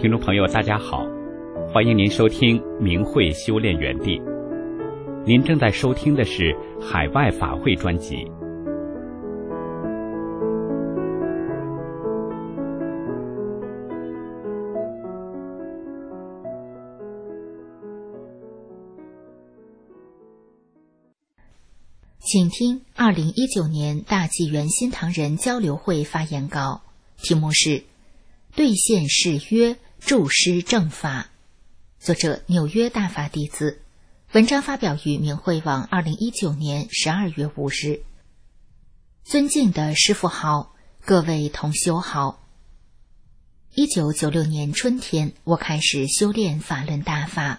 听众朋友大家好，欢迎您收听明慧修炼园地。您正在收听的是海外法会专辑。 请听2019年大纪元新唐人交流会发言稿，题目是兑现誓约，注师正法，作者纽约大法弟子，文章发表于明慧网2019年12月5日。尊敬的师父好，各位同修好。1996年春天，我开始修炼法轮大法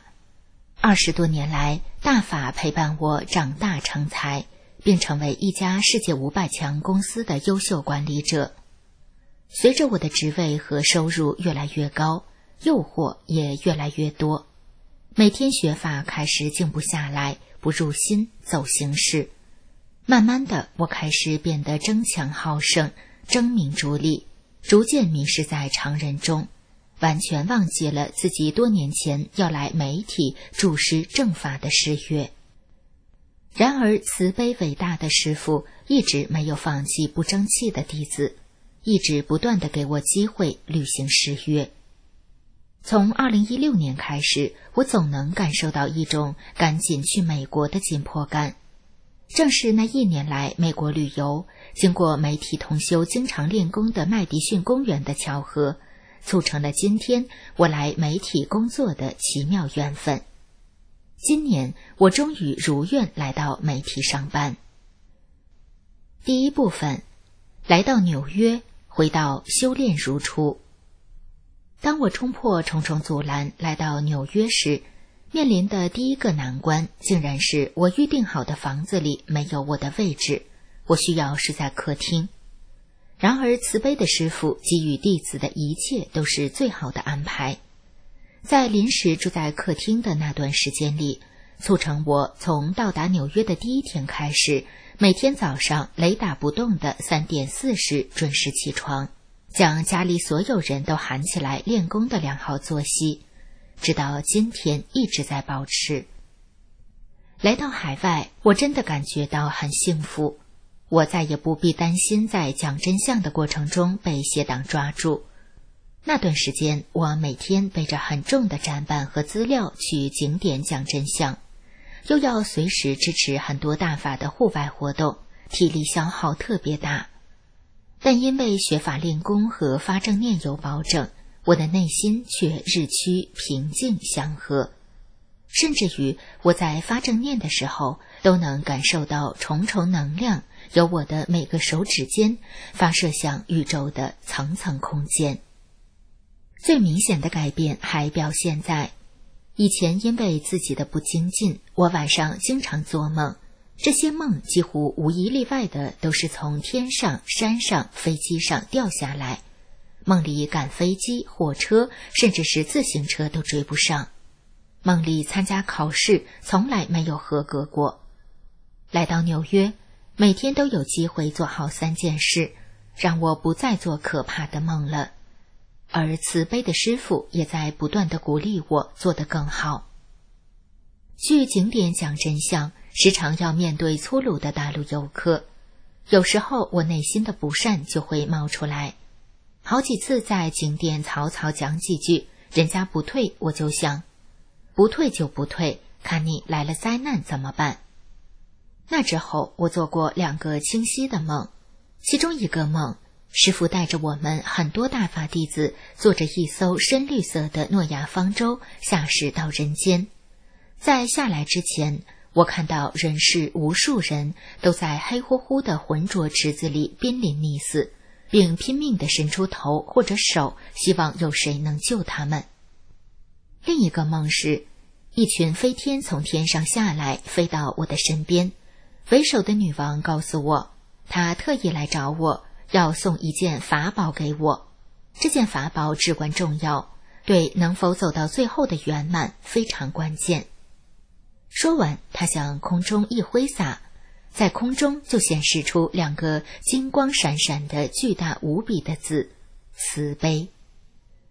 ，20多年来，大法陪伴我长大成才，并成为一家世界500强公司的优秀管理者。随着我的职位和收入越来越高，诱惑也越来越多，每天学法开始静不下来，不入心，走形式。慢慢的，我开始变得争强好胜，争名逐利，逐渐迷失在常人中，完全忘记了自己多年前要来媒体注师正法的誓约。然而慈悲伟大的师父一直没有放弃不争气的弟子，一直不断地给我机会履行誓约。从2016年开始，我总能感受到一种赶紧去美国的紧迫感。正是那1年来美国旅游，经过媒体同修经常练功的麦迪逊公园的巧合，促成了今天我来媒体工作的奇妙缘分。今年我终于如愿来到媒体上班。第一部分，来到纽约，回到修炼如初。当我冲破重重阻拦来到纽约时，面临的第一个难关竟然是我预定好的房子里没有我的位置，我需要是在客厅。然而慈悲的师父给予弟子的一切都是最好的安排。在临时住在客厅的那段时间里，促成我从到达纽约的第一天开始，每天早上雷打不动的3点40准时起床，将家里所有人都喊起来练功的良好作息，直到今天一直在保持。来到海外，我真的感觉到很幸福，我再也不必担心在讲真相的过程中被邪党抓住。那段时间，我每天背着很重的展板和资料去景点讲真相，又要随时支持很多大法的户外活动，体力消耗特别大。但因为学法练功和发正念有保证，我的内心却日趋平静祥和。甚至于我在发正念的时候，都能感受到重重能量由我的每个手指间发射向宇宙的层层空间。最明显的改变还表现在以前，因为自己的不精进，我晚上经常做梦，这些梦几乎无一例外的都是从天上、山上、飞机上掉下来，梦里赶飞机、火车，甚至是自行车都追不上。梦里参加考试，从来没有合格过。来到纽约，每天都有机会做好3件事，让我不再做可怕的梦了。而慈悲的师父也在不断地鼓励我做得更好。去景点讲真相，时常要面对粗鲁的大陆游客，有时候我内心的不善就会冒出来。好几次在景点草草讲几句，人家不退，我就想，不退就不退，看你来了灾难怎么办？那之后我做过2个清晰的梦，其中一个梦，师父带着我们很多大法弟子坐着一艘深绿色的诺亚方舟下驶到人间。在下来之前，我看到人世无数人都在黑乎乎的浑浊池子里濒临溺死，并拼命地伸出头或者手，希望有谁能救他们。另一个梦是，一群飞天从天上下来，飞到我的身边。为首的女王告诉我，她特意来找我，要送一件法宝给我。这件法宝至关重要，对能否走到最后的圆满非常关键。说完，他向空中一挥洒，在空中就显示出2个金光闪闪的巨大无比的字：慈悲。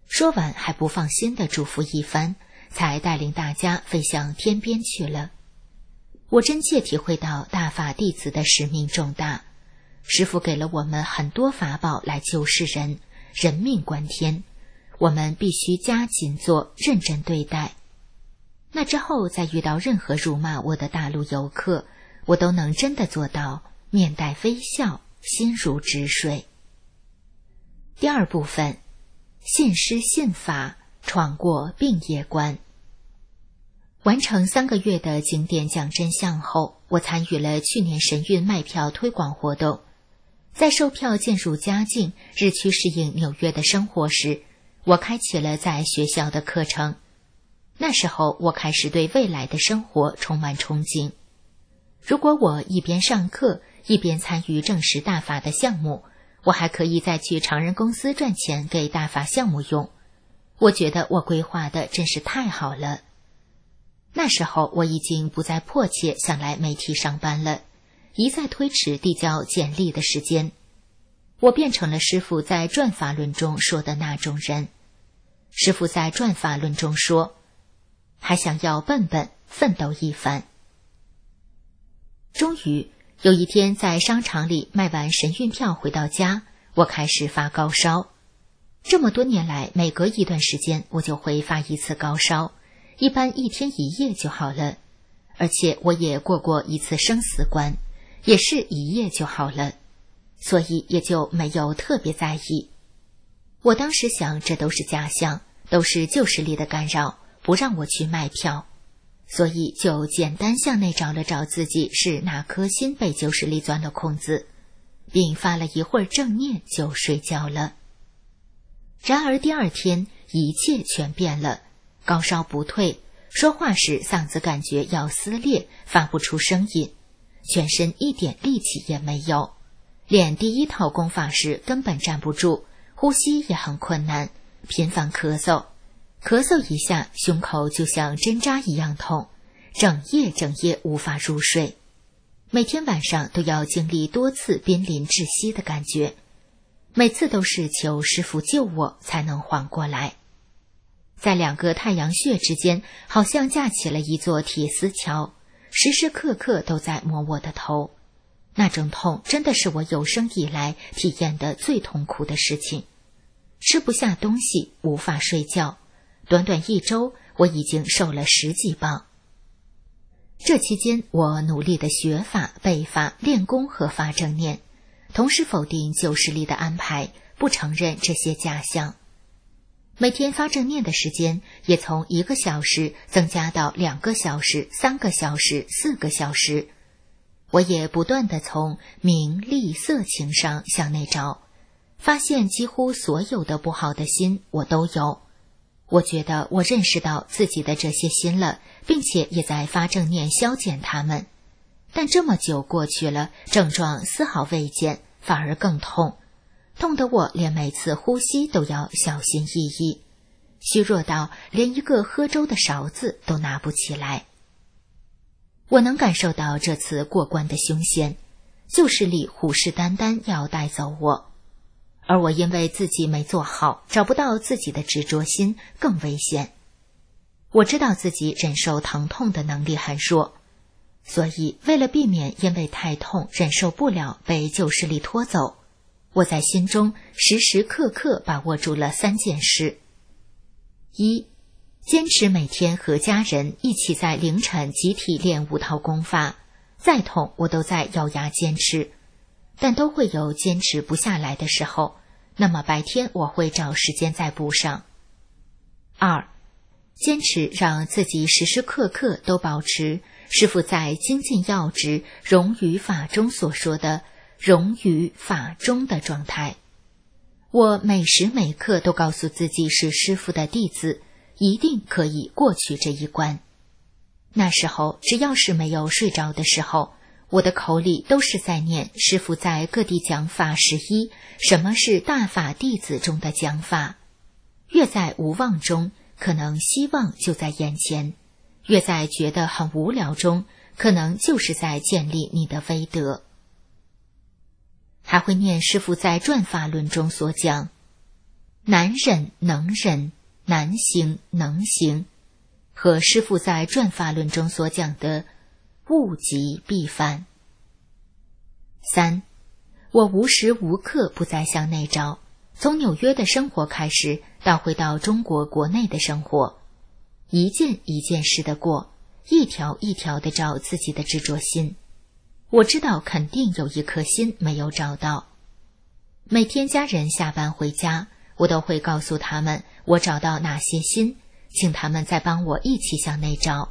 说完还不放心地嘱咐一番，才带领大家飞向天边去了。我真切体会到大法弟子的使命重大，师父给了我们很多法宝来救世人，人命关天，我们必须加紧做，认真对待。那之后再遇到任何辱骂我的大陆游客，我都能真的做到面带微笑，心如止水。第二部分，信师信法，闯过病业关。完成3个月的景点讲真相后，我参与了去年神韵卖票推广活动。在售票渐入佳境，日趋适应纽约的生活时，我开启了在学校的课程。那时候我开始对未来的生活充满憧憬。如果我一边上课，一边参与正式大法的项目，我还可以再去常人公司赚钱给大法项目用。我觉得我规划的真是太好了。那时候我已经不再迫切想来媒体上班了，一再推迟递交简历的时间。我变成了师父在转法论中说的那种人。师父在转法论中说，还想要笨笨奋斗一番。终于有一天，在商场里卖完神韵票回到家，我开始发高烧。这么多年来，每隔一段时间我就会发一次高烧，一般1天1夜就好了。而且我也过过一次生死关，也是1夜就好了，所以也就没有特别在意。我当时想，这都是假象，都是旧势力的干扰，不让我去卖票，所以就简单向内找了找自己是哪颗心被旧势力钻了空子，并发了一会儿正念就睡觉了。然而第2天一切全变了，高烧不退，说话时嗓子感觉要撕裂，发不出声音，全身一点力气也没有，练第1套功法时根本站不住，呼吸也很困难，频繁咳嗽，咳嗽一下胸口就像针扎一样痛，整夜无法入睡，每天晚上都要经历多次濒临窒息的感觉，每次都是求师父救我才能缓过来。在2个太阳穴之间好像架起了一座铁丝桥，时时刻刻都在摸我的头。那种痛真的是我有生以来体验的最痛苦的事情。吃不下东西，无法睡觉，短短1周我已经瘦了10几磅。这期间我努力的学法、背法、练功和发正念，同时否定旧势力的安排，不承认这些假象。每天发正念的时间也从1个小时增加到2个小时、3个小时、4个小时。我也不断地从名利色情上向内找，发现几乎所有的不好的心我都有。我觉得我认识到自己的这些心了，并且也在发正念消减它们。但这么久过去了，症状丝毫未减，反而更痛，痛得我连每次呼吸都要小心翼翼，虚弱到连一个喝粥的勺子都拿不起来。我能感受到这次过关的凶险，旧势力虎视眈眈要带走我，而我因为自己没做好，找不到自己的执着心，更危险。我知道自己忍受疼痛的能力很弱，所以为了避免因为太痛忍受不了被旧势力拖走，我在心中时时刻刻把握住了3件事。1. 坚持每天和家人一起在凌晨集体练5套功法，再痛我都在咬牙坚持，但都会有坚持不下来的时候，那么白天我会找时间再补上。2. 坚持让自己时时刻刻都保持师父在精进要旨融于法中所说的融于法中的状态。我每时每刻都告诉自己是师父的弟子，一定可以过去这一关。那时候只要是没有睡着的时候，我的口里都是在念师父在各地讲法11，什么是大法弟子中的讲法。越在无望中，可能希望就在眼前，越在觉得很无聊中，可能就是在建立你的威德。还会念师父在转法论中所讲， 难忍能忍，难行能行，和师父在转法论中所讲的物极必反。3. 我无时无刻不在向内找，从纽约的生活开始，到回到中国国内的生活，一件一件事的过，一条一条的找自己的执着心。我知道肯定有一颗心没有找到。每天家人下班回家，我都会告诉他们我找到哪些心，请他们再帮我一起向内找。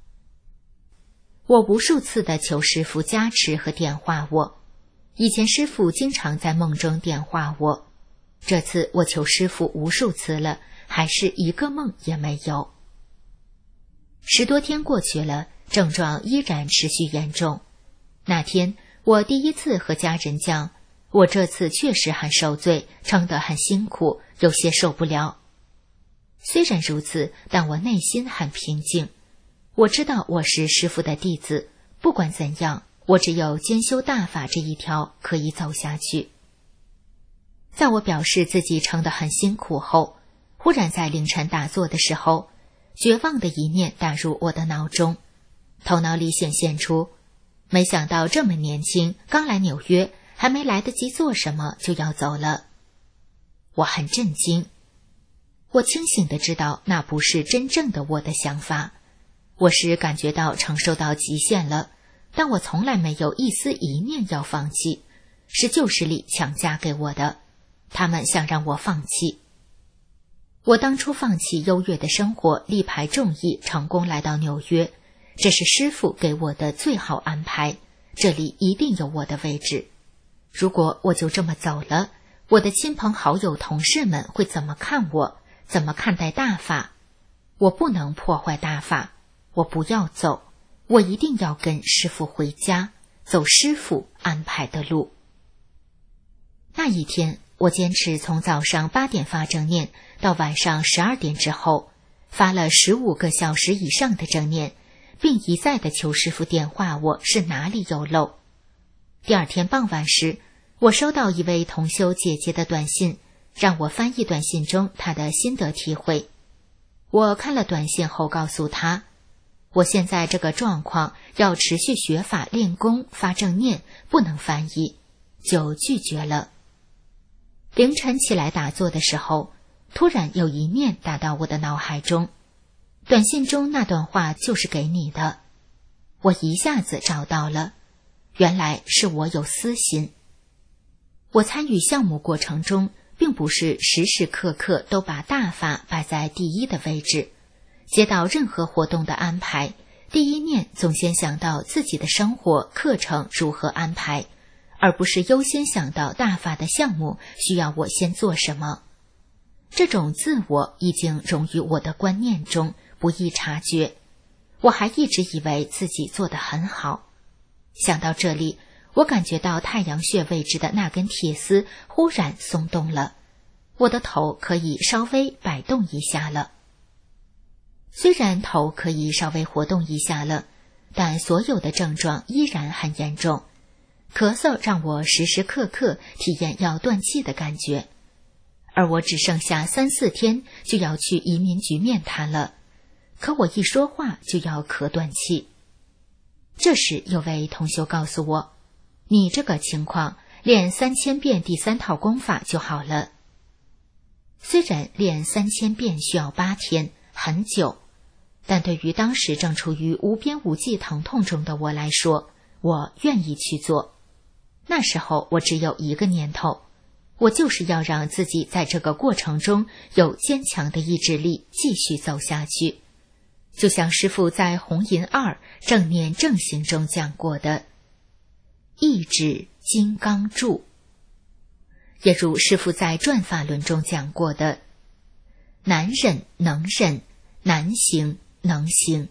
我无数次的求师父加持和点化我，以前师父经常在梦中点化我，这次我求师父无数次了，还是一个梦也没有。10多天过去了，症状依然持续严重。那天我第一次和家人讲，我这次确实很受罪，撑得很辛苦，有些受不了。虽然如此，但我内心很平静。我知道我是师父的弟子，不管怎样，我只有兼修大法这一条可以走下去。在我表示自己撑得很辛苦后，忽然在凌晨打坐的时候，绝望的一念打入我的脑中，头脑里显现出，没想到这么年轻，刚来纽约，还没来得及做什么就要走了。我很震惊，我清醒地知道那不是真正的我的想法，我是感觉到承受到极限了，但我从来没有一丝一念要放弃，是旧势力强加给我的，他们想让我放弃。我当初放弃优越的生活，力排众议，成功来到纽约，这是师父给我的最好安排，这里一定有我的位置。如果我就这么走了，我的亲朋好友同事们会怎么看我，怎么看待大法？我不能破坏大法，我不要走，我一定要跟师父回家，走师父安排的路。那一天，我坚持从早上8点发正念到晚上12点之后，发了15个小时以上的正念，并一再的求师父点化我是哪里有漏。第二天傍晚时，我收到一位同修姐姐的短信，让我翻译短信中她的心得体会。我看了短信后告诉她，我现在这个状况要持续学法练功发正念，不能翻译，就拒绝了。凌晨起来打坐的时候，突然有一念打到我的脑海中，短信中那段话就是给你的。我一下子找到了，原来是我有私心。我参与项目过程中，并不是时时刻刻都把大法摆在第一的位置，接到任何活动的安排，第一念总先想到自己的生活课程如何安排，而不是优先想到大法的项目需要我先做什么。这种自我已经融于我的观念中，不易察觉。我还一直以为自己做得很好。想到这里，我感觉到太阳穴位置的那根铁丝忽然松动了，我的头可以稍微摆动一下了。虽然头可以稍微活动一下了，但所有的症状依然很严重。咳嗽让我时时刻刻体验要断气的感觉，而我只剩下3、4天就要去移民局面谈了，可我一说话就要咳断气。这时有位同修告诉我，你这个情况练3000遍第3套功法就好了。虽然练3000遍需要8天，很久，但对于当时正处于无边无际疼痛中的我来说，我愿意去做。那时候我只有一个念头，我就是要让自己在这个过程中有坚强的意志力继续走下去。就像师父在红银2正念正行中讲过的，意志金刚柱，也如师父在转法轮中讲过的，难忍能忍，难行能行。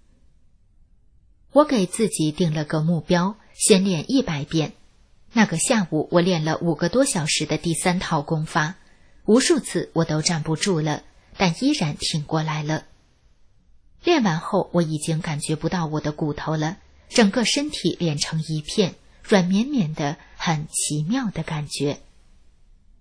我给自己定了个目标，先练100遍。那个下午我练了5个多小时的第3套功法，无数次我都站不住了，但依然挺过来了。练完后我已经感觉不到我的骨头了，整个身体连成一片，软绵绵的，很奇妙的感觉。虽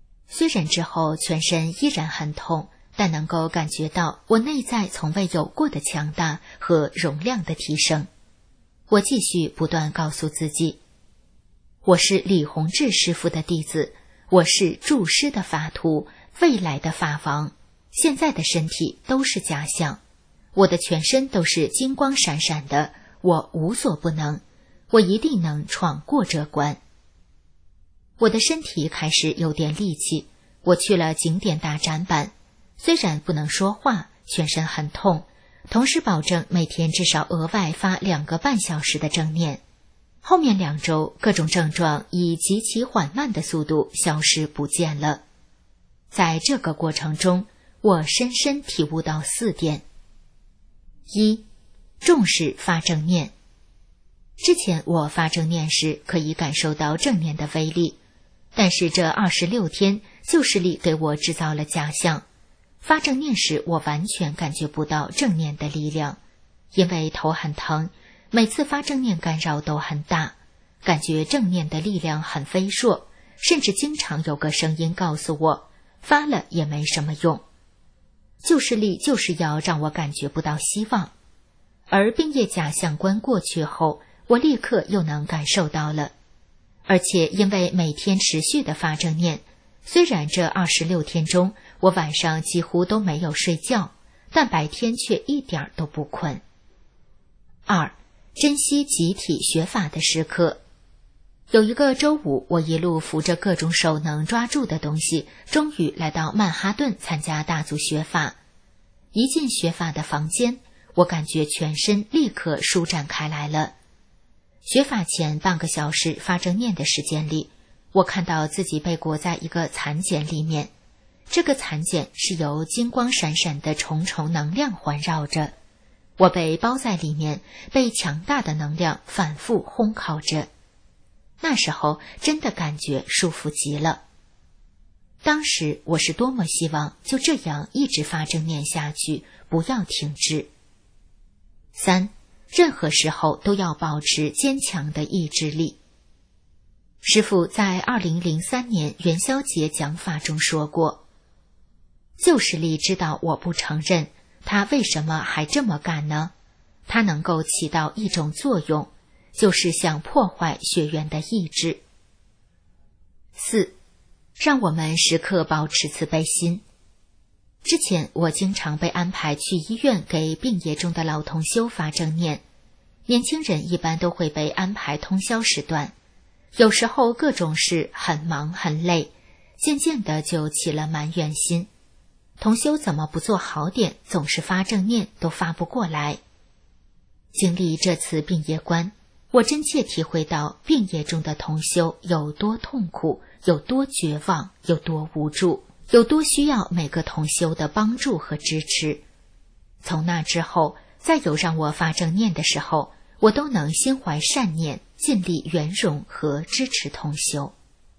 忍之后全身依然很痛，但能够感觉到我内在从未有过的强大和容量的提升。我继续不断告诉自己，我是李洪志师傅的弟子，我是注师的法徒，未来的法王，现在的身体都是假象，我的全身都是金光闪闪的，我无所不能，我一定能闯过这关。我的身体开始有点力气，我去了景点大展板，虽然不能说话，全身很痛，同时保证每天至少额外发2个半小时的正念。后面2周，各种症状以极其缓慢的速度消失不见了。在这个过程中，我深深体悟到4点。1. 重视发正念。之前我发正念时可以感受到正念的威力，但是这26天旧视力给我制造了假象。发正念时我完全感觉不到正念的力量，因为头很疼，每次发正念干扰都很大，感觉正念的力量很微弱，甚至经常有个声音告诉我，发了也没什么用。旧视力就是要让我感觉不到希望，而病业假象关过去后，我立刻又能感受到了。而且因为每天持续的发正念，虽然这26天中我晚上几乎都没有睡觉，但白天却一点都不困。2. 珍惜集体学法的时刻。有一个周五，我一路扶着各种手能抓住的东西，终于来到曼哈顿参加大组学法。一进学法的房间，我感觉全身立刻舒展开来了。学法前半个小时发正念的时间里，我看到自己被裹在一个蚕茧里面，这个蚕茧是由金光闪闪的重重能量环绕着，我被包在里面，被强大的能量反复烘烤着。那时候真的感觉舒服极了。当时我是多么希望就这样一直发正念下去，不要停止。3. 任何时候都要保持坚强的意志力。师父在2003年元宵节讲法中说过，旧视力知道我不承认，他为什么还这么干呢？他能够起到一种作用，就是想破坏学员的意志。4. 让我们时刻保持慈悲心。之前我经常被安排去医院给病业中的老同修发正念，年轻人一般都会被安排通宵时段，有时候各种事很忙很累，渐渐的就起了埋怨心，同修怎么不做好点，总是发正念都发不过来。经历这次病业关，我真切体会到病业中的同修有多痛苦，有多绝望，有多无助，有多需要每个同修的帮助和支持。从那之后，再有让我发正念的时候，我都能心怀善念，尽力圆融和支持同修。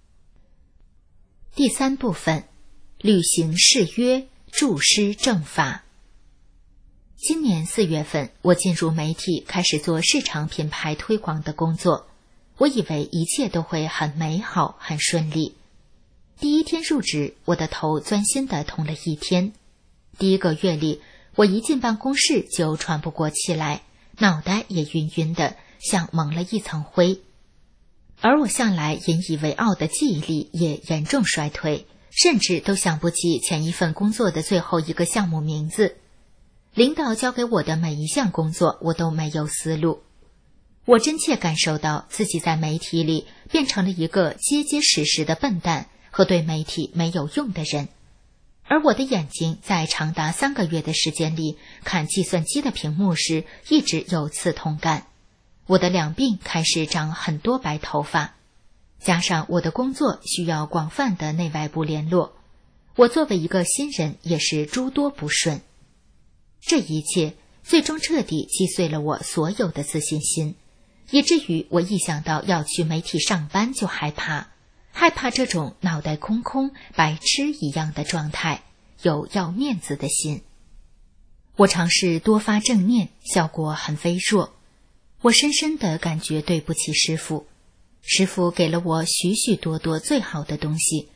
第3部分，履行誓约，注师正法。今年4月份，我进入媒体，开始做市场品牌推广的工作。我以为一切都会很美好，很顺利。第1天入职，我的头钻心地痛了1天。第1个月里，我一进办公室就喘不过气来，脑袋也晕晕的，像蒙了一层灰。而我向来引以为傲的记忆力也严重衰退，甚至都想不起前一份工作的最后一个项目名字。领导交给我的每一项工作，我都没有思路。我真切感受到自己在媒体里变成了一个结结实实的笨蛋和对媒体没有用的人。而我的眼睛在长达3个月的时间里看计算机的屏幕时，一直有刺痛感。我的两鬓开始长很多白头发，加上我的工作需要广泛的内外部联络，我作为一个新人也是诸多不顺。这一切最终彻底击碎了我所有的自信心，以至于我一想到要去媒体上班就害怕这种脑袋空空白痴一样的状态，有要面子的心。我尝试多发正念，效果很微弱。我深深地感觉对不起师父，师父给了我许许多多最好的东西，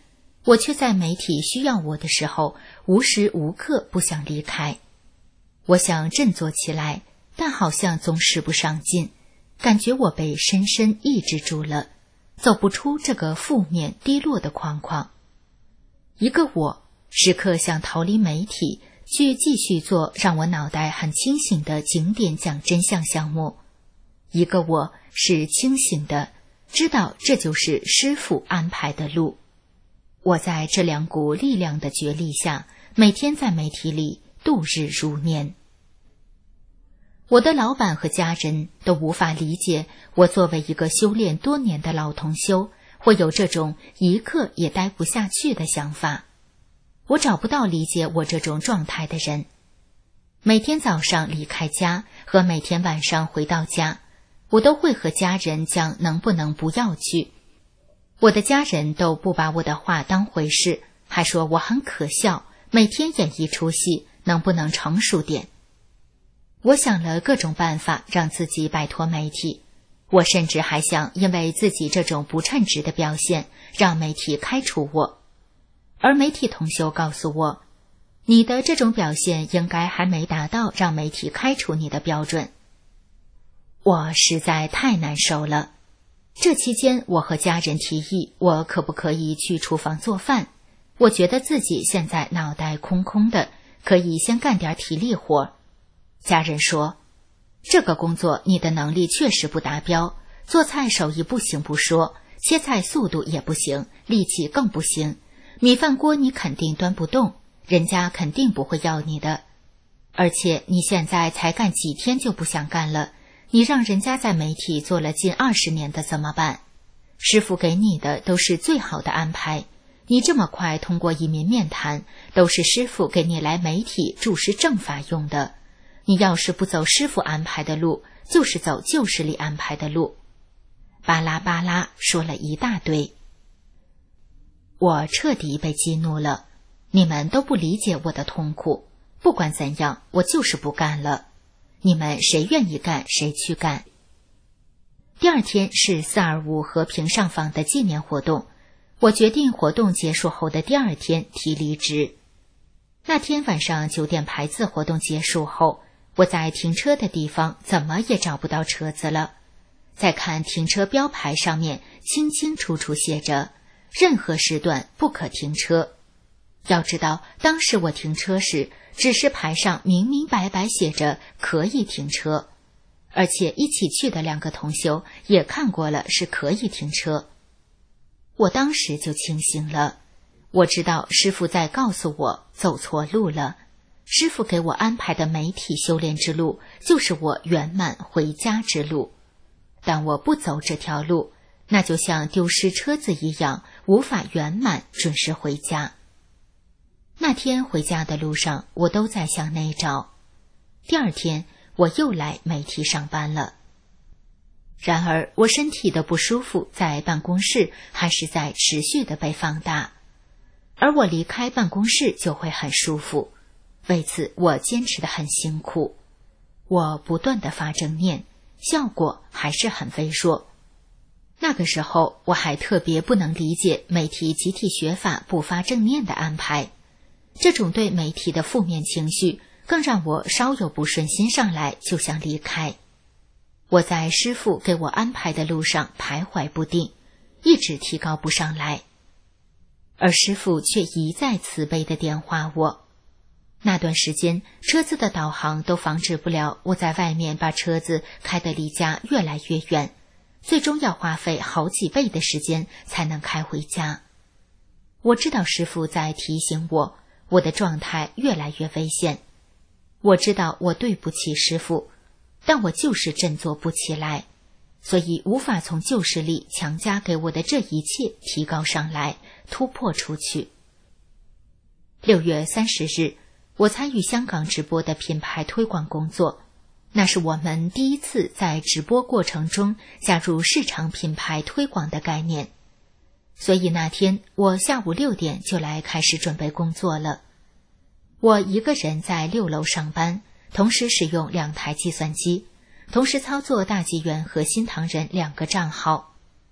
我却在媒体需要我的时候，无时无刻不想离开。我想振作起来，但好像总使不上劲，感觉我被深深抑制住了，走不出这个负面低落的框框。一个我时刻想逃离媒体，去继续做让我脑袋很清醒的景点讲真相项目。一个我是清醒的，知道这就是师父安排的路。我在这两股力量的角力下，每天在媒体里度日如年。我的老板和家人都无法理解我作为一个修炼多年的老同修，会有这种一刻也待不下去的想法。我找不到理解我这种状态的人。每天早上离开家和每天晚上回到家，我都会和家人讲能不能不要去。我的家人都不把我的话当回事，还说我很可笑，每天演一出戏，能不能成熟点？我想了各种办法让自己摆脱媒体，我甚至还想因为自己这种不称职的表现，让媒体开除我。而媒体同修告诉我，你的这种表现应该还没达到让媒体开除你的标准。我实在太难受了。这期间我和家人提议，我可不可以去厨房做饭？我觉得自己现在脑袋空空的，可以先干点体力活。家人说，这个工作你的能力确实不达标，做菜手艺不行不说，切菜速度也不行，力气更不行，米饭锅你肯定端不动，人家肯定不会要你的。而且你现在才干几天就不想干了，你让人家在媒体做了近20年的怎么办？师父给你的都是最好的安排，你这么快通过移民面谈，都是师父给你来媒体注释正法用的。你要是不走师父安排的路，就是走旧势力安排的路。巴拉巴拉说了一大堆。我彻底被激怒了，你们都不理解我的痛苦，不管怎样，我就是不干了。你们谁愿意干谁去干。第二天是425和平上访的纪念活动，我决定活动结束后的第二天提离职。那天晚上9点排字活动结束后，我在停车的地方怎么也找不到车子了。再看停车标牌上面清清楚楚写着任何时段不可停车。要知道当时我停车时，指示牌上明明白白写着可以停车，而且一起去的2个同修也看过了是可以停车。我当时就清醒了，我知道师父在告诉我走错路了。师父给我安排的媒体修炼之路，就是我圆满回家之路。但我不走这条路，那就像丢失车子一样，无法圆满准时回家。那天回家的路上，我都在向内找。第二天，我又来媒体上班了。然而，我身体的不舒服在办公室还是在持续的被放大，而我离开办公室就会很舒服。为此我坚持得很辛苦，我不断地发正念，效果还是很微弱。那个时候我还特别不能理解媒体集体学法不发正念的安排，这种对媒体的负面情绪更让我稍有不顺心上来就想离开。我在师父给我安排的路上徘徊不定，一直提高不上来，而师父却一再慈悲地点化我。那段时间，车子的导航都防止不了我在外面把车子开得离家越来越远，最终要花费好几倍的时间才能开回家。我知道师父在提醒我，我的状态越来越危险。我知道我对不起师父，但我就是振作不起来，所以无法从旧势力强加给我的这一切提高上来，突破出去。6月30日，我参与香港直播的品牌推广工作，那是我们第一次在直播过程中加入市场品牌推广的概念。所以那天我下午6点就来开始准备工作了。我一个人在6楼上班，同时使用2台计算机，同时操作大纪元和新唐人2个账号。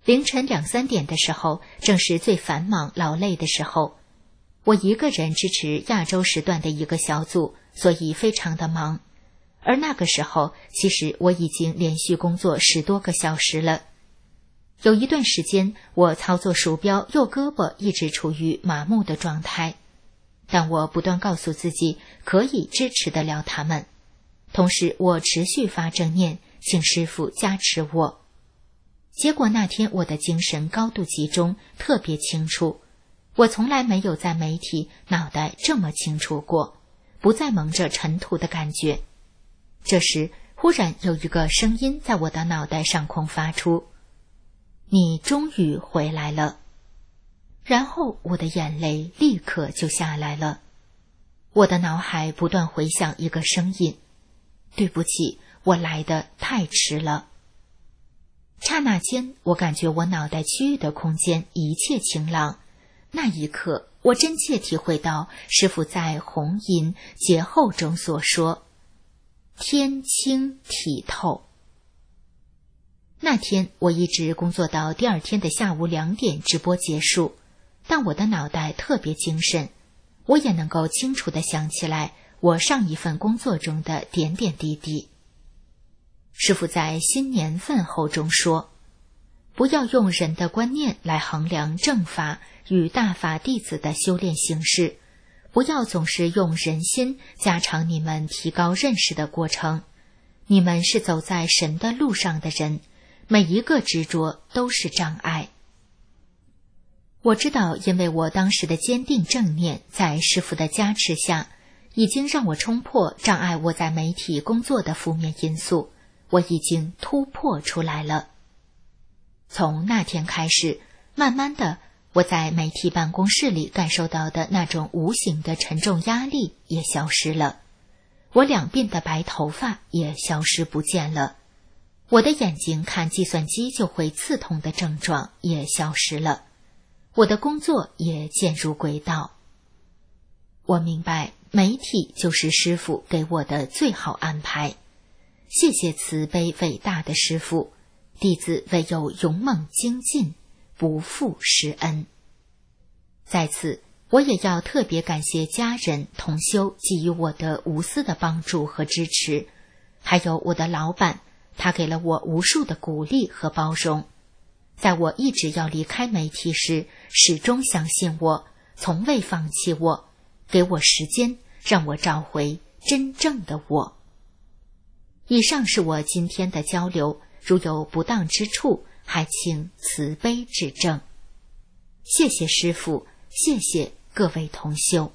凌晨2、3点的时候，正是最繁忙劳累的时候。我一个人支持亚洲时段的一个小组，所以非常的忙。而那个时候，其实我已经连续工作10多个小时了。有一段时间，我操作鼠标右胳膊一直处于麻木的状态，但我不断告诉自己可以支持得了他们。同时，我持续发正念，请师父加持我。结果那天我的精神高度集中，特别清楚。我从来没有在媒体脑袋这么清楚过，不再蒙着尘土的感觉。这时，忽然有一个声音在我的脑袋上空发出：你终于回来了。然后我的眼泪立刻就下来了。我的脑海不断回响一个声音：对不起，我来得太迟了。刹那间，我感觉我脑袋区域的空间一切晴朗。那一刻，我真切体会到师父在弘淫劫后中所说：天清体透。那天我一直工作到第2天的下午2点直播结束，但我的脑袋特别精神，我也能够清楚地想起来我上一份工作中的点点滴滴。师父在新年问候中说：不要用人的观念来衡量正法与大法弟子的修炼形式，不要总是用人心加长你们提高认识的过程。你们是走在神的路上的人，每一个执着都是障碍。我知道，因为我当时的坚定正念，在师父的加持下，已经让我冲破障碍我在媒体工作的负面因素，我已经突破出来了。从那天开始，慢慢的，我在媒体办公室里感受到的那种无形的沉重压力也消失了，我两鬓的白头发也消失不见了，我的眼睛看计算机就会刺痛的症状也消失了，我的工作也渐入轨道。我明白，媒体就是师父给我的最好安排。谢谢慈悲伟大的师父，弟子唯有勇猛精进，不负师恩。在此，我也要特别感谢家人同修给予我的无私的帮助和支持，还有我的老板，他给了我无数的鼓励和包容。在我一直要离开媒体时，始终相信我，从未放弃我，给我时间，让我找回真正的我。以上是我今天的交流，如有不当之处，还请慈悲指正。谢谢师父，谢谢各位同修。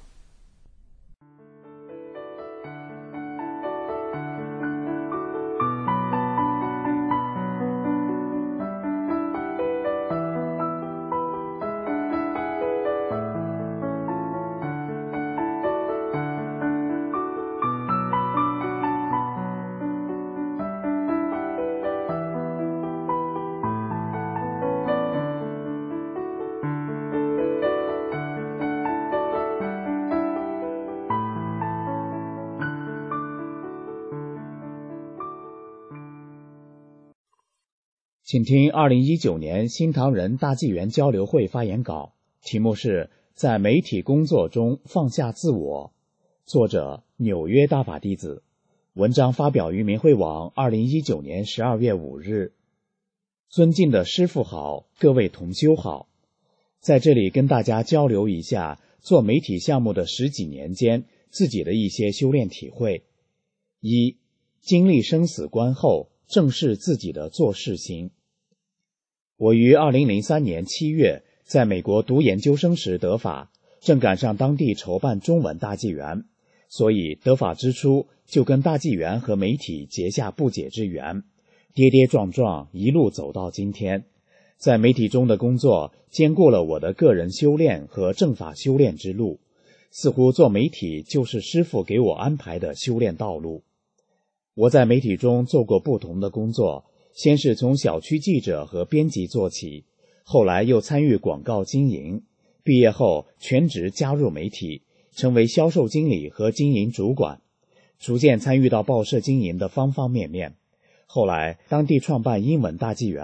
请听2019年新唐人大纪元交流会发言稿，题目是在媒体工作中放下自我，作者纽约大法弟子，文章发表于明慧网2019年12月5日。尊敬的师父好，各位同修好，在这里跟大家交流一下做媒体项目的10几年间自己的一些修炼体会。一、经历生死关后，正视自己的做事行。我于2003年7月在美国读研究生时得法，正赶上当地筹办中文大纪元，所以得法之初就跟大纪元和媒体结下不解之缘，跌跌撞撞一路走到今天。在媒体中的工作兼顾了我的个人修炼和正法修炼之路，似乎做媒体就是师父给我安排的修炼道路。我在媒体中做过不同的工作，先是从小区记者和编辑做起，后来又参与广告经营，毕业后全职加入媒体，成为销售经理和经营主管，逐渐参与到报社经营的方方面面。后来当地创办英文大纪元，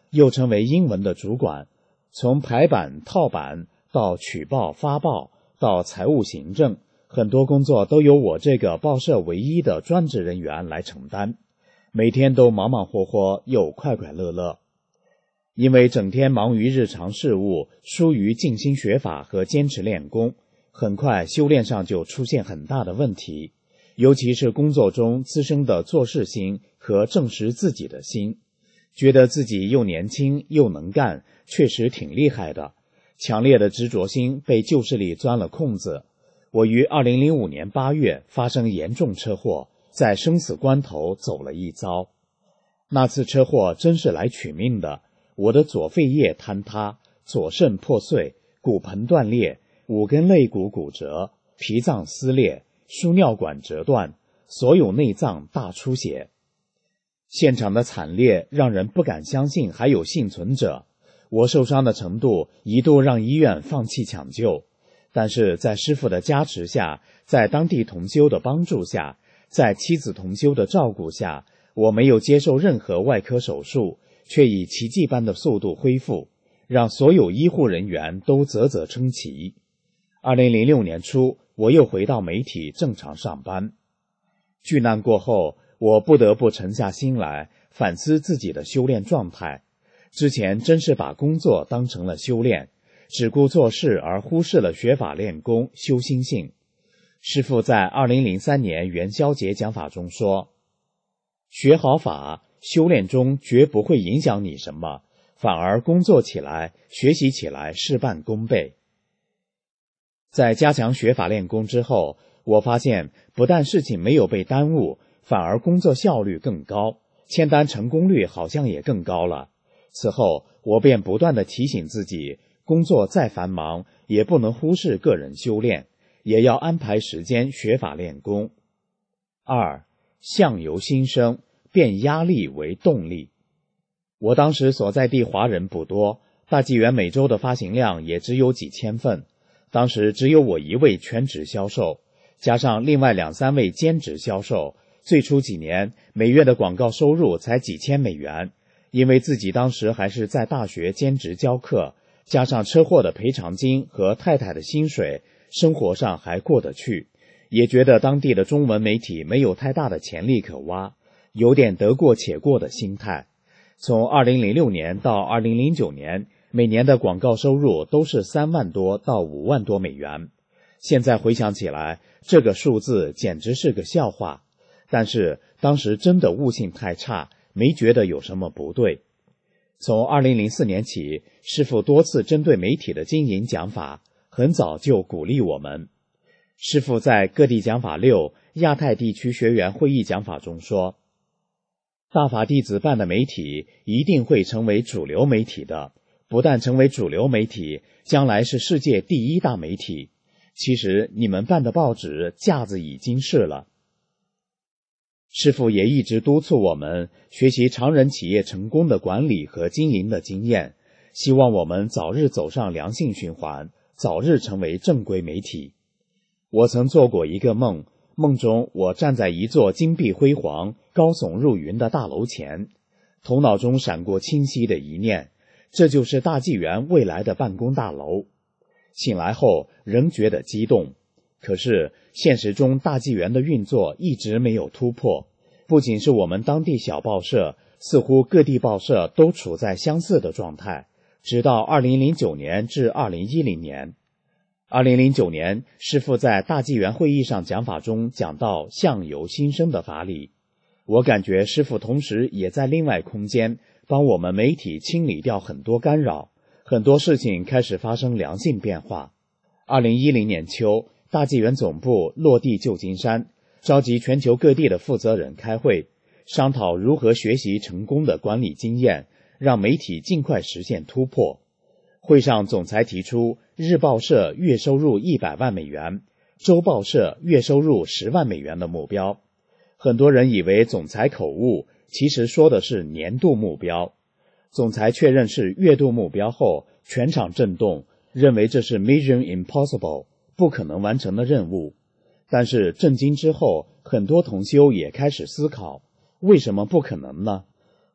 又成为英文的主管，从排版、套版到取报、发报到财务行政，很多工作都由我这个报社唯一的专职人员来承担，每天都忙忙活活又快快乐乐。因为整天忙于日常事务，疏于静心学法和坚持练功，很快修炼上就出现很大的问题，尤其是工作中滋生的做事心和证实自己的心，觉得自己又年轻又能干，确实挺厉害的。强烈的执着心被旧势力钻了空子。我于2005年8月发生严重车祸，在生死关头走了一遭。那次车祸真是来取命的，我的左肺叶坍塌，左肾破碎，骨盆断裂，5根肋骨骨折，脾脏撕裂，输尿管折断，所有内脏大出血。现场的惨烈让人不敢相信还有幸存者，我受伤的程度一度让医院放弃抢救，但是在师父的加持下，在当地同修的帮助下，在妻子同修的照顾下，我没有接受任何外科手术，却以奇迹般的速度恢复，让所有医护人员都啧啧称奇。2006年初，我又回到媒体正常上班。巨难过后，我不得不沉下心来反思自己的修炼状态。之前真是把工作当成了修炼，只顾做事而忽视了学法练功修心性。师父在2003年元宵节讲法中说，学好法，修炼中绝不会影响你什么，反而工作起来学习起来事半功倍。在加强学法练功之后，我发现不但事情没有被耽误，反而工作效率更高，签单成功率好像也更高了。此后我便不断地提醒自己，工作再繁忙也不能忽视个人修炼，也要安排时间学法练功。2. 相由心生，变压力为动力。我当时所在地华人不多，大纪元每周的发行量也只有几千份，当时只有我一位全职销售，加上另外2、3位兼职销售，最初几年每月的广告收入才几千美元。因为自己当时还是在大学兼职教课，加上车祸的赔偿金和太太的薪水，生活上还过得去，也觉得当地的中文媒体没有太大的潜力可挖，有点得过且过的心态。从2006年到2009年，每年的广告收入都是3万多到5万多美元。现在回想起来，这个数字简直是个笑话，但是当时真的悟性太差，没觉得有什么不对。从2004年起，师父多次针对媒体的经营讲法，很早就鼓励我们。师父在各地讲法6亚太地区学员会议讲法中说，大法弟子办的媒体一定会成为主流媒体的，不但成为主流媒体，将来是世界第1大媒体。其实你们办的报纸架子已经是了。师父也一直督促我们学习常人企业成功的管理和经营的经验，希望我们早日走上良性循环，早日成为正规媒体。我曾做过一个梦，梦中我站在一座金碧辉煌、高耸入云的大楼前，头脑中闪过清晰的一念，这就是大纪元未来的办公大楼。醒来后仍觉得激动，可是现实中大纪元的运作一直没有突破，不仅是我们当地小报社，似乎各地报社都处在相似的状态，直到2009年至2010年。2009年，师父在大纪元会议上讲法中讲到相由心生的法理，我感觉师父同时也在另外空间帮我们媒体清理掉很多干扰，很多事情开始发生良性变化。2010年秋，大纪元总部落地旧金山，召集全球各地的负责人开会，商讨如何学习成功的管理经验，让媒体尽快实现突破。会上总裁提出日报社月收入100万美元，周报社月收入10万美元的目标。很多人以为总裁口误，其实说的是年度目标。总裁确认是月度目标后，全场震动，认为这是 Mission Impossible， 不可能完成的任务。但是震惊之后，很多同修也开始思考，为什么不可能呢？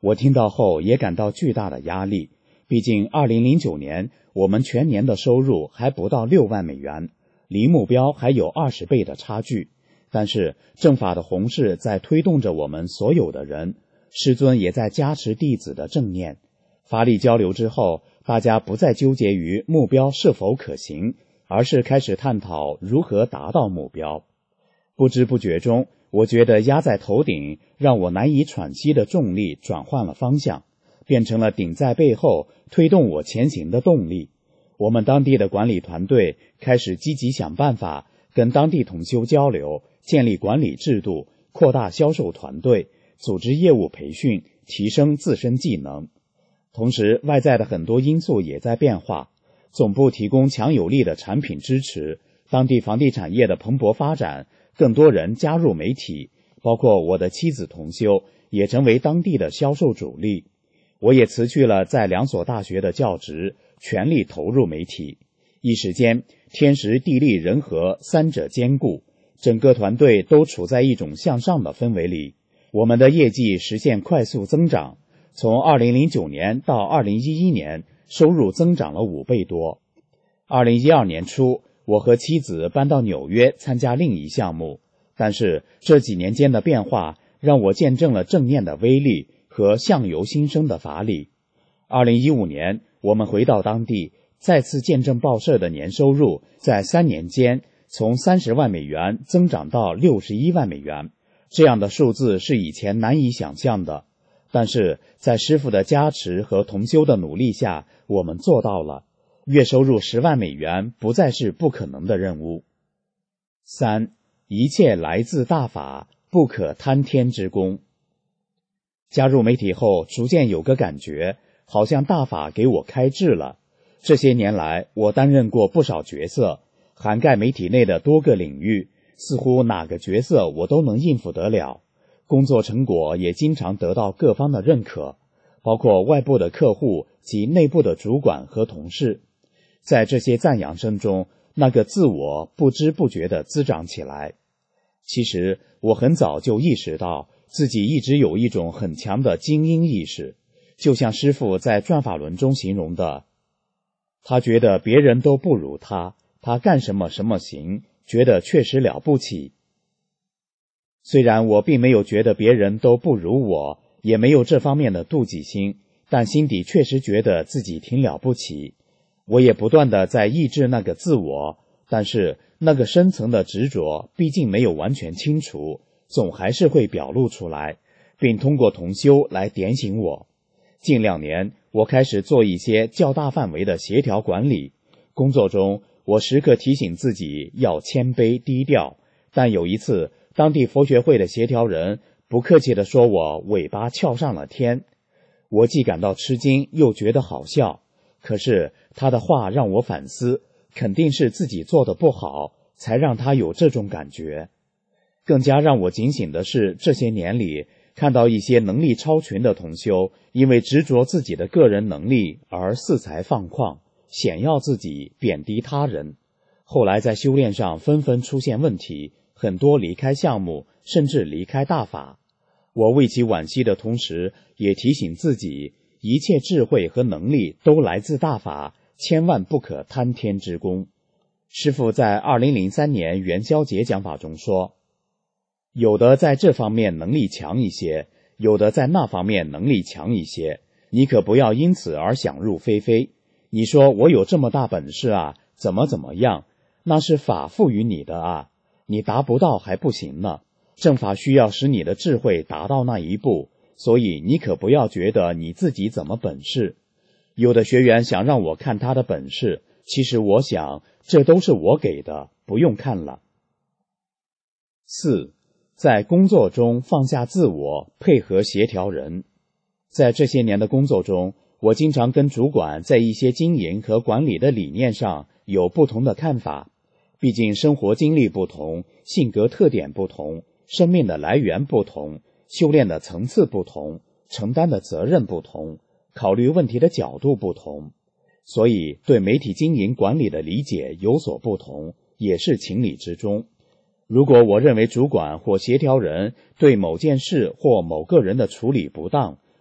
我听到后也感到巨大的压力，毕竟2009年我们全年的收入还不到6万美元，离目标还有20倍的差距。但是政法的弘誓在推动着我们所有的人，师尊也在加持弟子的正念。法理交流之后，大家不再纠结于目标是否可行，而是开始探讨如何达到目标。不知不觉中，我觉得压在头顶让我难以喘息的重力转换了方向，变成了顶在背后推动我前行的动力。我们当地的管理团队开始积极想办法跟当地同修交流，建立管理制度，扩大销售团队，组织业务培训，提升自身技能。同时，外在的很多因素也在变化，总部提供强有力的产品支持，当地房地产业的蓬勃发展，更多人加入媒体，包括我的妻子同修也成为当地的销售主力。我也辞去了在2所大学的教职，全力投入媒体。一时间，天时地利人和三者兼顾，整个团队都处在一种向上的氛围里。我们的业绩实现快速增长，从2009年到2011年，收入增长了5倍多。2012年初，我和妻子搬到纽约参加另一项目，但是这几年间的变化让我见证了正念的威力和相由心生的法理。2015年，我们回到当地，再次见证报社的年收入在3年间从30万美元增长到61万美元，这样的数字是以前难以想象的。但是在师父的加持和同修的努力下，我们做到了，月收入10万美元不再是不可能的任务。3. 一切来自大法，不可贪天之功。加入媒体后，逐渐有个感觉，好像大法给我开智了。这些年来，我担任过不少角色，涵盖媒体内的多个领域，似乎哪个角色我都能应付得了。工作成果也经常得到各方的认可，包括外部的客户及内部的主管和同事。在这些赞扬声中，那个自我不知不觉地滋长起来。其实我很早就意识到自己一直有一种很强的精英意识，就像师父在转法轮中形容的，他觉得别人都不如他，他干什么什么行，觉得确实了不起。虽然我并没有觉得别人都不如我，也没有这方面的妒忌心，但心底确实觉得自己挺了不起。我也不断地在抑制那个自我，但是那个深层的执着毕竟没有完全清除，总还是会表露出来，并通过同修来点醒我。近2年，我开始做一些较大范围的协调管理。工作中，我时刻提醒自己要谦卑低调，但有一次，当地佛学会的协调人不客气地说我尾巴翘上了天，我既感到吃惊，又觉得好笑。可是他的话让我反思，肯定是自己做得不好，才让他有这种感觉。更加让我警醒的是，这些年里看到一些能力超群的同修，因为执着自己的个人能力而恃才放旷，显耀自己，贬低他人。后来在修炼上纷纷出现问题，很多离开项目，甚至离开大法。我为其惋惜的同时，也提醒自己，一切智慧和能力都来自大法，千万不可贪天之功。师父在2003年元宵节讲法中说，有的在这方面能力强一些，有的在那方面能力强一些，你可不要因此而想入非非。你说我有这么大本事啊，怎么样，那是法赋予你的啊，你达不到还不行呢。正法需要使你的智慧达到那一步，所以你可不要觉得你自己怎么本事。有的学员想让我看他的本事，其实我想这都是我给的，不用看了。4. 在工作中放下自我，配合协调人。在这些年的工作中，我经常跟主管在一些经营和管理的理念上有不同的看法。毕竟生活经历不同，性格特点不同，生命的来源不同，修炼的层次不同，承担的责任不同，考虑问题的角度不同，所以对媒体经营管理的理解有所不同，也是情理之中。如果我认为主管或协调人对某件事或某个人的处理不当，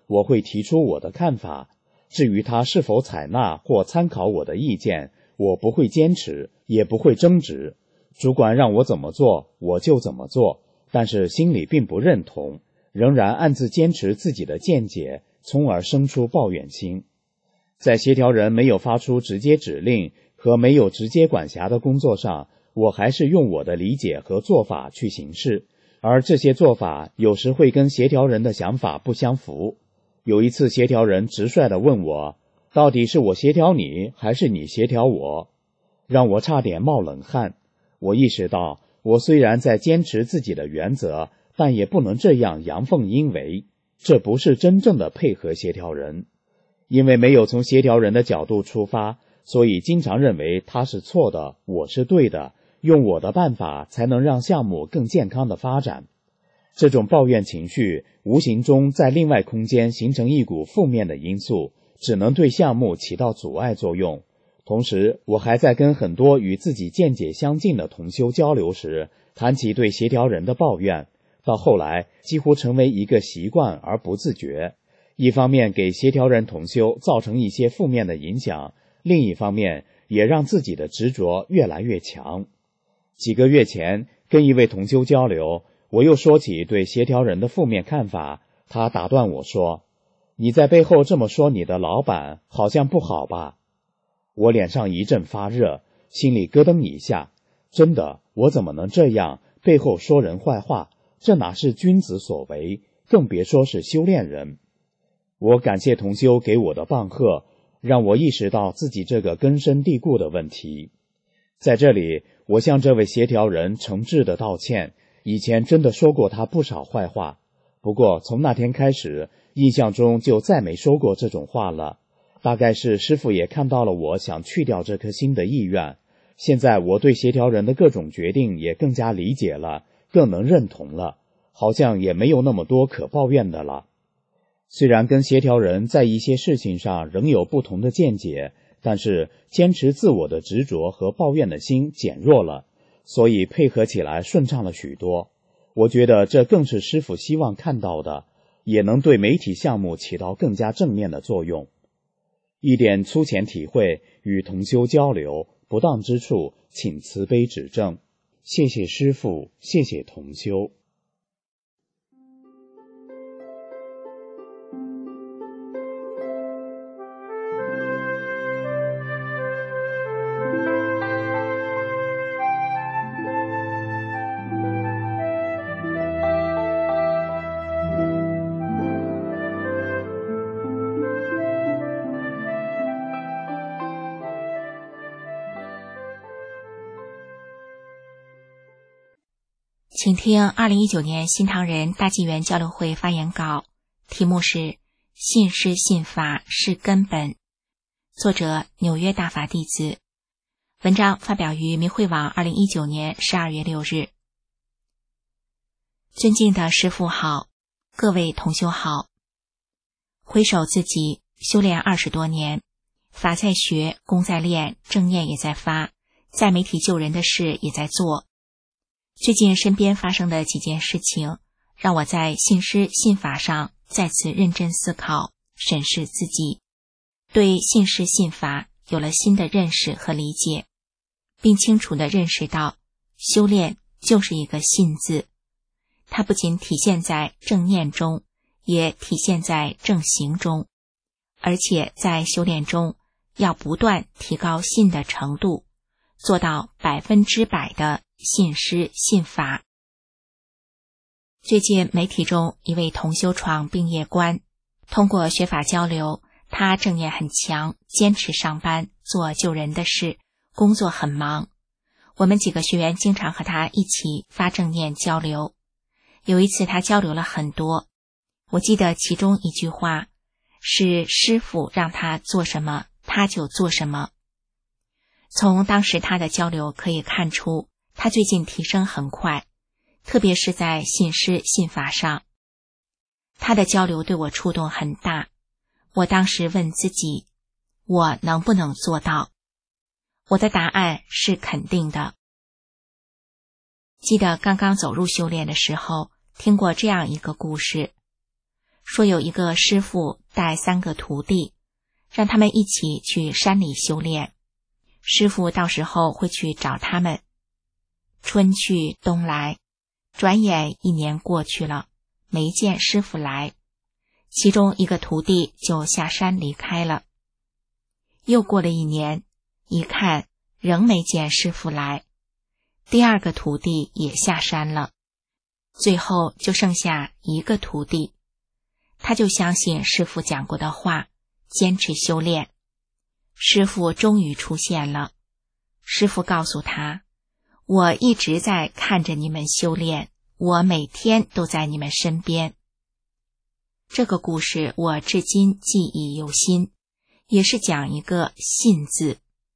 我会提出我的看法，至于他是否采纳或参考我的意见，我不会坚持，也不会争执。主管让我怎么做，我就怎么做，但是心里并不认同，仍然暗自坚持自己的见解，从而生出抱怨心。在协调人没有发出直接指令和没有直接管辖的工作上，我还是用我的理解和做法去行事，而这些做法有时会跟协调人的想法不相符。有一次协调人直率地问我，到底是我协调你，还是你协调我？让我差点冒冷汗。我意识到，我虽然在坚持自己的原则，但也不能这样阳奉阴违，这不是真正的配合协调人。因为没有从协调人的角度出发，所以经常认为他是错的，我是对的，用我的办法才能让项目更健康的发展。这种抱怨情绪无形中在另外空间形成一股负面的因素，只能对项目起到阻碍作用。同时，我还在跟很多与自己见解相近的同修交流时，谈起对协调人的抱怨，到后来几乎成为一个习惯而不自觉。一方面给协调人同修造成一些负面的影响，另一方面也让自己的执着越来越强。几个月前跟一位同修交流，我又说起对协调人的负面看法，他打断我说，你在背后这么说你的老板，好像不好吧？我脸上一阵发热，心里咯噔一下，真的，我怎么能这样背后说人坏话？这哪是君子所为，更别说是修炼人。我感谢同修给我的棒喝，让我意识到自己这个根深蒂固的问题。在这里，我向这位协调人诚挚的道歉，以前真的说过他不少坏话，不过从那天开始，印象中就再没说过这种话了。大概是师父也看到了我想去掉这颗心的意愿，现在我对协调人的各种决定也更加理解了，更能认同了，好像也没有那么多可抱怨的了。虽然跟协调人在一些事情上仍有不同的见解，但是坚持自我的执着和抱怨的心减弱了，所以配合起来顺畅了许多。我觉得这更是师父希望看到的，也能对媒体项目起到更加正面的作用。一点粗浅体会，与同修交流，不当之处请慈悲指正。谢谢师父，谢谢同修。 请听2019年新唐人大纪元交流会发言稿，题目是信师信法是根本，作者纽约大法弟子，文章发表于明慧网2019年12月6日。尊敬的师父好，各位同修好。回首自己修炼20多年，法在学，功在练，正念也在发，在媒体救人的事也在做。最近身边发生的几件事情，让我在信师信法上再次认真思考，审视自己，对信师信法有了新的认识和理解，并清楚地认识到，修炼就是一个信字，它不仅体现在正念中，也体现在正行中，而且在修炼中要不断提高信的程度，做到100%的信师信法。最近媒体中一位同修床病业官，通过学法交流，他正念很强，坚持上班做救人的事，工作很忙。我们几个学员经常和他一起发正念交流。有一次他交流了很多，我记得其中一句话是师父让他做什么他就做什么。从当时他的交流可以看出，他最近提升很快，特别是在信师信法上。他的交流对我触动很大，我当时问自己，我能不能做到？我的答案是肯定的。记得刚刚走入修炼的时候，听过这样一个故事， 说有一个师傅带3个徒弟，让他们一起去山里修炼。师傅到时候会去找他们。春去冬来，转眼1年过去了，没见师傅来。其中一个徒弟就下山离开了。又过了1年，一看仍没见师傅来。第2个徒弟也下山了，最后就剩下1个徒弟。他就相信师父讲过的话，坚持修炼。师父终于出现了。师父告诉他，我一直在看着你们修炼，我每天都在你们身边。这个故事我至今记忆犹新，也是讲一个信字。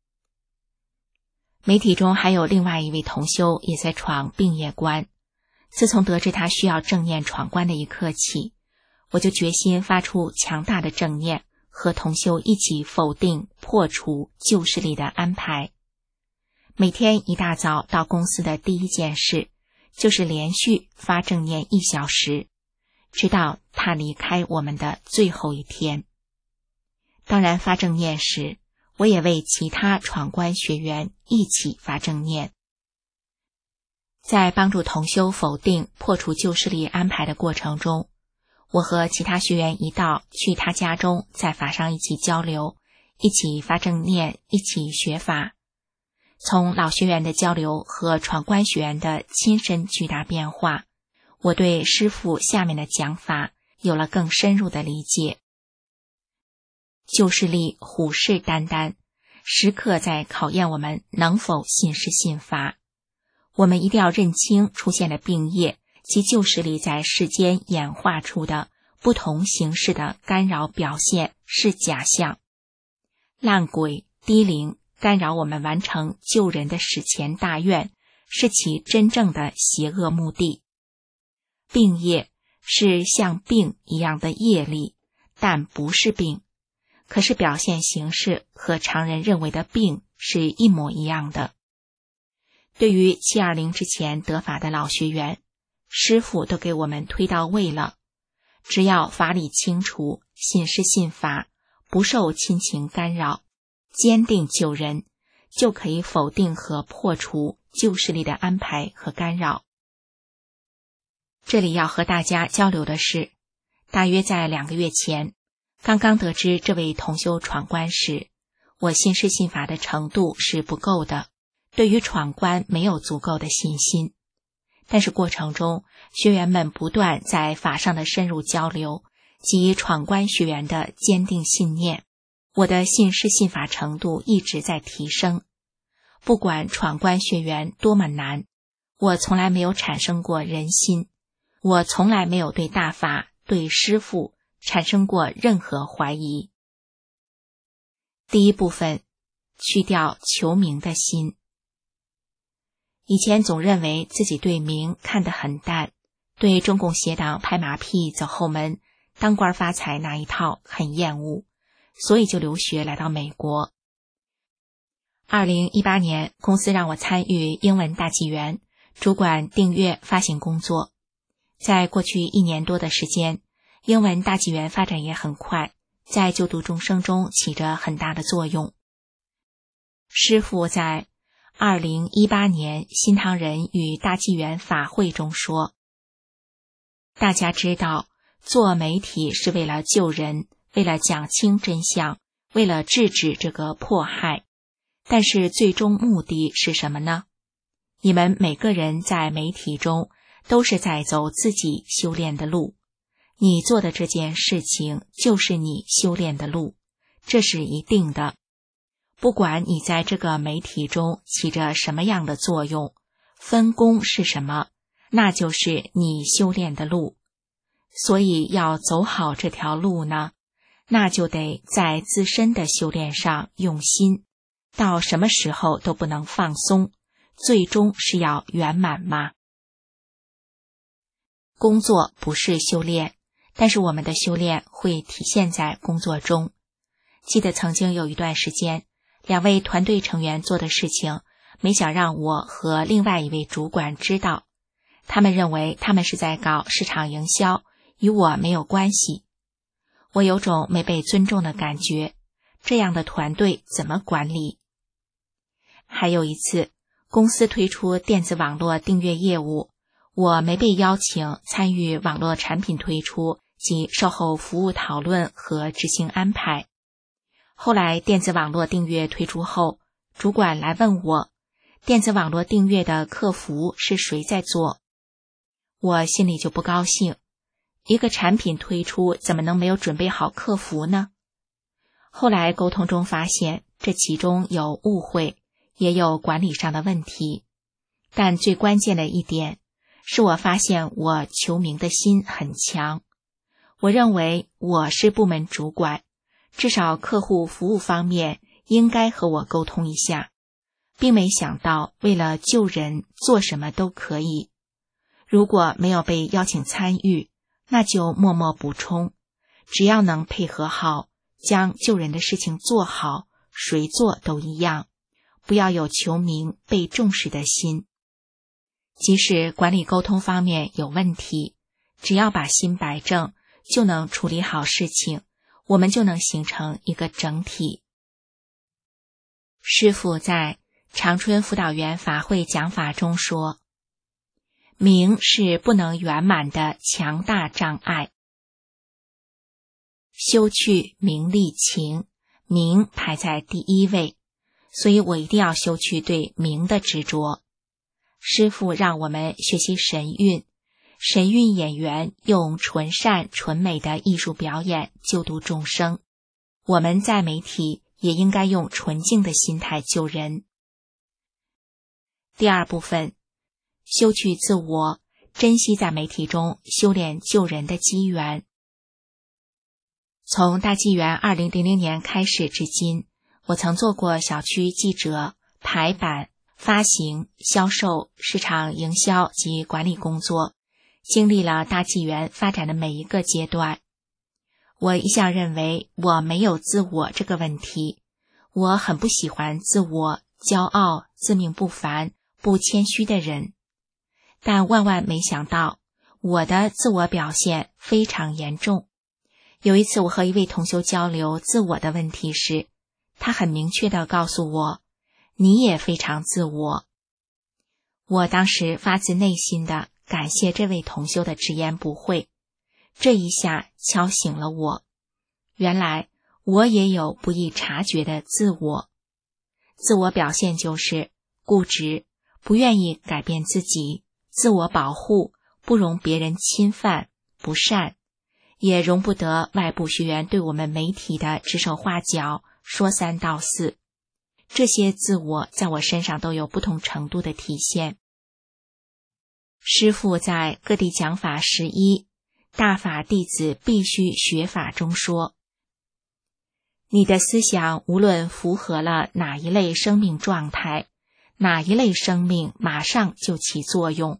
媒体中还有另外一位同修也在闯病业关。自从得知他需要正念闯关的一刻起，我就决心发出强大的正念，和同修一起否定破除旧势力的安排。每天一大早到公司的第一件事就是连续发正念1小时，直到他离开我们的最后一天。当然发正念时，我也为其他闯关学员一起发正念。在帮助同修否定破除旧势力安排的过程中，我和其他学员一道去他家中，在法上一起交流，一起发正念，一起学法。从老学员的交流和闯关学员的亲身巨大变化，我对师父下面的讲法有了更深入的理解。旧势力虎视眈眈，时刻在考验我们能否信师信法。我们一定要认清出现的病业及旧势力在世间演化出的不同形式的干扰表现是假象。烂鬼低灵干扰我们完成救人的史前大愿，是其真正的邪恶目的。病业是像病一样的业力，但不是病，可是表现形式和常人认为的病是一模一样的。对于720之前得法的老学员，师父都给我们推到位了。只要法理清楚，信师信法，不受亲情干扰，坚定救人，就可以否定和破除旧势力的安排和干扰。这里要和大家交流的是，大约在2个月前，刚刚得知这位同修闯关时，我信师信法的程度是不够的，对于闯关没有足够的信心。但是过程中，学员们不断在法上的深入交流及闯关学员的坚定信念，我的信师信法程度一直在提升。不管闯关学员多么难，我从来没有产生过人心，我从来没有对大法、对师父产生过任何怀疑。第一部分，去掉求名的心。以前总认为自己对名看得很淡，对中共邪党拍马屁走后门当官发财那一套很厌恶，所以就留学来到美国。2018年，公司让我参与英文大纪元，主管订阅发行工作。在过去1年多的时间，英文大纪元发展也很快，在救度众生中起着很大的作用。师父在2018年新唐人与大纪元法会中说，大家知道做媒体是为了救人，为了讲清真相，为了制止这个迫害，但是最终目的是什么呢？你们每个人在媒体中都是在走自己修炼的路，你做的这件事情就是你修炼的路，这是一定的。不管你在这个媒体中起着什么样的作用，分工是什么，那就是你修炼的路。所以要走好这条路呢，那就得在自身的修炼上用心，到什么时候都不能放松，最终是要圆满嘛。工作不是修炼，但是我们的修炼会体现在工作中。记得曾经有一段时间，2位团队成员做的事情，没想让我和另外一位主管知道。他们认为他们是在搞市场营销， 与我没有关系。我有种没被尊重的感觉，这样的团队怎么管理？还有一次，公司推出电子网络订阅业务，我没被邀请参与网络产品推出及售后服务讨论和执行安排。后来电子网络订阅推出后，主管来问我，电子网络订阅的客服是谁在做？我心里就不高兴，一个产品推出怎么能没有准备好客服呢？后来沟通中发现，这其中有误会，也有管理上的问题。但最关键的一点，是我发现我求名的心很强。我认为我是部门主管，至少客户服务方面应该和我沟通一下，并没想到为了救人做什么都可以。如果没有被邀请参与，那就默默补充，只要能配合好，将救人的事情做好，谁做都一样，不要有求名被重视的心。即使管理沟通方面有问题，只要把心摆正，就能处理好事情，我们就能形成一个整体。师父在长春辅导员法会讲法中说，名是不能圆满的强大障碍。修去名利情，名排在第一位，所以我一定要修去对名的执着。师父让我们学习神韵，神韵演员用纯善纯美的艺术表演救度众生，我们在媒体也应该用纯净的心态救人。第二部分，修去自我，珍惜在媒体中修炼救人的机缘。从大纪元2000年开始至今，我曾做过小区记者、排版、发行、销售、市场营销及管理工作，经历了大纪元发展的每一个阶段。我一向认为我没有自我这个问题，我很不喜欢自我、骄傲、自命不凡、不谦虚的人。但万万没想到，我的自我表现非常严重。有一次我和一位同修交流自我的问题时，他很明确地告诉我，你也非常自我。我当时发自内心地感谢这位同修的直言不讳，这一下敲醒了我，原来我也有不易察觉的自我。自我表现就是固执，不愿意改变自己，自我保护，不容别人侵犯，不善，也容不得外部学员对我们媒体的指手画脚，说三道四。这些自我在我身上都有不同程度的体现。师父在各地讲法11大法弟子必须学法中说，你的思想无论符合了哪一类生命状态，哪一类生命马上就起作用。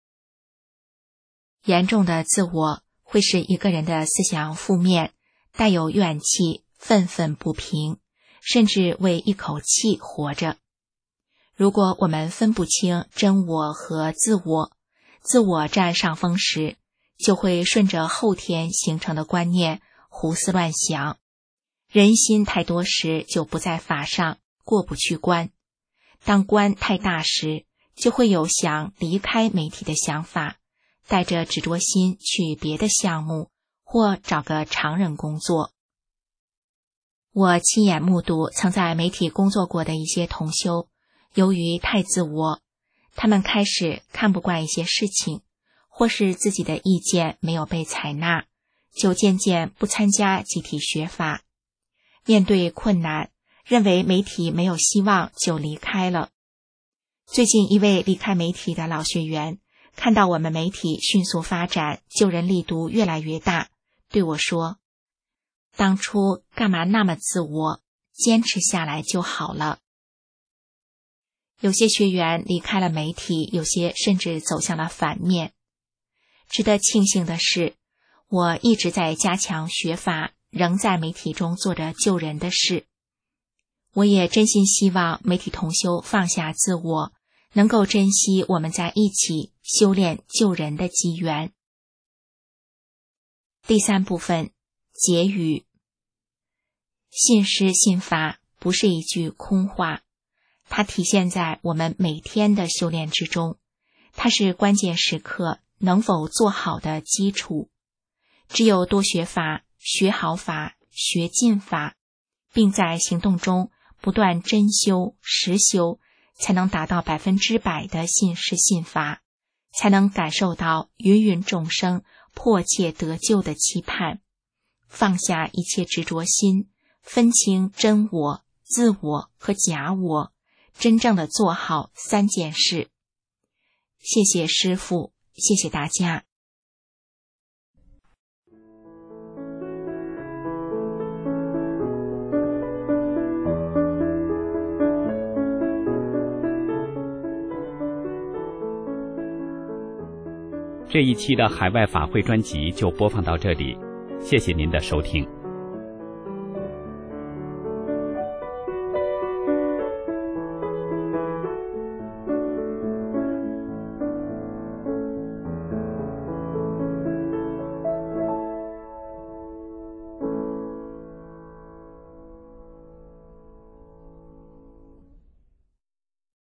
严重的自我会使一个人的思想负面，带有怨气，愤愤不平，甚至为一口气活着。如果我们分不清真我和自我，自我占上风时，就会顺着后天形成的观念胡思乱想。人心太多时，就不在法上，过不去关。当关太大时，就会有想离开媒体的想法，带着执着心去别的项目，或找个常人工作。我亲眼目睹曾在媒体工作过的一些同修，由于太自我，他们开始看不惯一些事情，或是自己的意见没有被采纳，就渐渐不参加集体学法。面对困难，认为媒体没有希望，就离开了。最近一位离开媒体的老学员，看到我们媒体迅速发展，救人力度越来越大，对我说，当初干嘛那么自我，坚持下来就好了。有些学员离开了媒体，有些甚至走向了反面。值得庆幸的是，我一直在加强学法，仍在媒体中做着救人的事。我也真心希望媒体同修放下自我，能够珍惜我们在一起修炼救人的机缘。 第3部分，结语。信师信法不是一句空话，它体现在我们每天的修炼之中，它是关键时刻能否做好的基础。只有多学法，学好法，学尽法，并在行动中不断真修实修，才能达到100%的信师信法，才能感受到芸芸众生迫切得救的期盼，放下一切执着心，分清真我、自我和假我，真正的做好3件事。谢谢师父，谢谢大家。 这一期的海外法会专辑就播放到这里，谢谢您的收听。